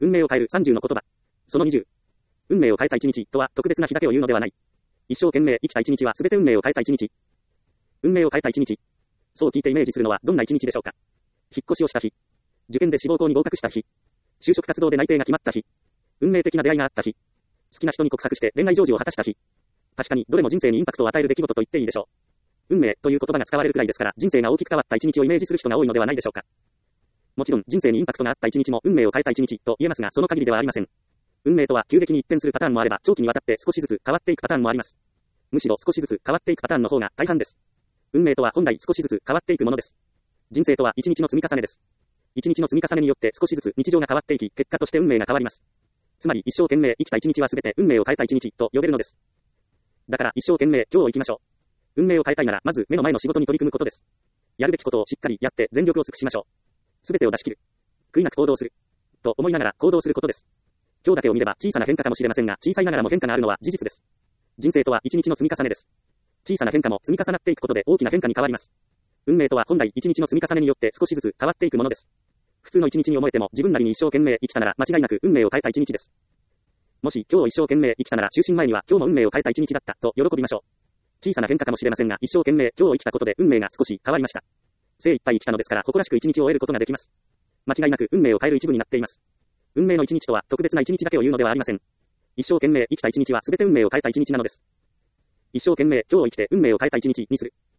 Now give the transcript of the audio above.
運命を変える30の言葉。その20。運命を変えた一日とは特別な日だけを言うのではない。一生懸命生きた一日は全て運命を変えた一日。運命を変えた一日。そう聞いてイメージするのはどんな一日でしょうか。引っ越しをした日。受験で志望校に合格した日。就職活動で内定が決まった日。運命的な出会いがあった日。好きな人に告白して恋愛成就を果たした日。確かにどれも人生にインパクトを与える出来事と言っていいでしょう。運命という言葉が使われるくらいですから、人生が大きく変わった一日をイメージする人が多いのではないでしょうか。もちろん人生にインパクトがあった一日も運命を変えた一日と言えますが、その限りではありません。運命とは急激に一転するパターンもあれば、長期にわたって少しずつ変わっていくパターンもあります。むしろ少しずつ変わっていくパターンの方が大半です。運命とは本来少しずつ変わっていくものです。人生とは一日の積み重ねです。一日の積み重ねによって少しずつ日常が変わっていき、結果として運命が変わります。つまり一生懸命生きた一日は全て運命を変えた一日と呼べるのです。だから一生懸命今日を生きましょう。運命を変えたいならまず目の前の仕事に取り組むことです。やるべきことをしっかりやって全力を尽くしましょう。全てを出し切る。悔いなく行動する。と思いながら行動することです。今日だけを見れば小さな変化かもしれませんが、小さいながらも変化があるのは事実です。人生とは一日の積み重ねです。小さな変化も積み重なっていくことで大きな変化に変わります。運命とは本来一日の積み重ねによって少しずつ変わっていくものです。普通の一日に思えても自分なりに一生懸命生きたなら間違いなく運命を変えた一日です。もし今日を一生懸命生きたなら就寝前には今日も運命を変えた一日だったと喜びましょう。小さな変化かもしれませんが、一生懸命今日を生きたことで運命が少し変わりました。精一杯生きたのですから誇らしく一日を終えることができます。間違いなく運命を変える一部になっています。運命の一日とは特別な一日だけを言うのではありません。一生懸命生きた一日は全て運命を変えた一日なのです。一生懸命今日を生きて運命を変えた一日にする。